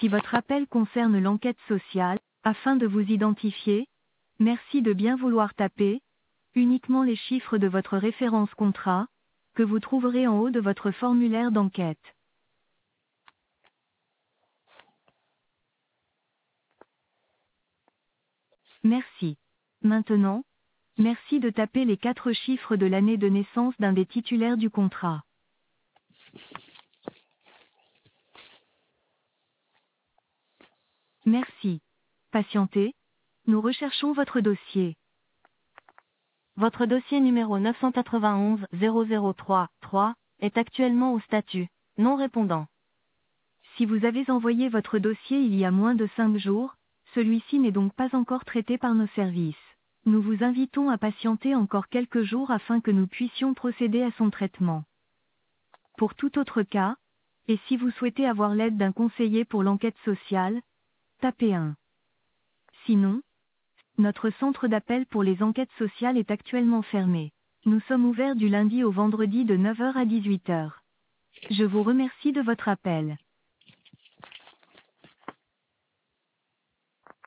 Si votre appel concerne l'enquête sociale, afin de vous identifier, merci de bien vouloir taper uniquement les chiffres de votre référence contrat, que vous trouverez en haut de votre formulaire d'enquête. Merci. Maintenant, merci de taper les 4 chiffres de l'année de naissance d'un des titulaires du contrat. Merci. Patientez. Nous recherchons votre dossier. Votre dossier numéro 991 003 3 est actuellement au statut non répondant. Si vous avez envoyé votre dossier il y a moins de 5 jours, celui-ci n'est donc pas encore traité par nos services. Nous vous invitons à patienter encore quelques jours afin que nous puissions procéder à son traitement. Pour tout autre cas, et si vous souhaitez avoir l'aide d'un conseiller pour l'enquête sociale, tapez 1. Sinon, notre centre d'appel pour les enquêtes sociales est actuellement fermé. Nous sommes ouverts du lundi au vendredi de 9 h à 18 h. Je vous remercie de votre appel.